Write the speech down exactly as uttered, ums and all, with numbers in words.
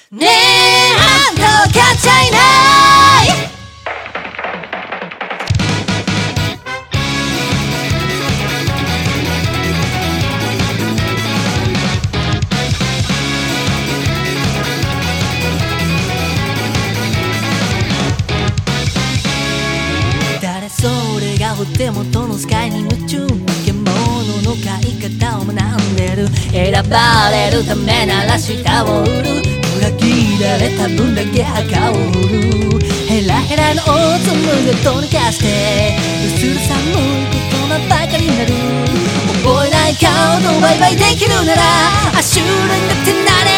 ねえあんたわかっちゃいない。誰それがお手元のスカイに夢中、獣の飼い方を学んでる。選ばれるためなら舌を売る、裏切られた分だけ墓を売る。ヘラヘラのオツムがとにかしてうする寒い言葉ばかりになる。覚えない顔とバイバイできるならアシューレンだってなれ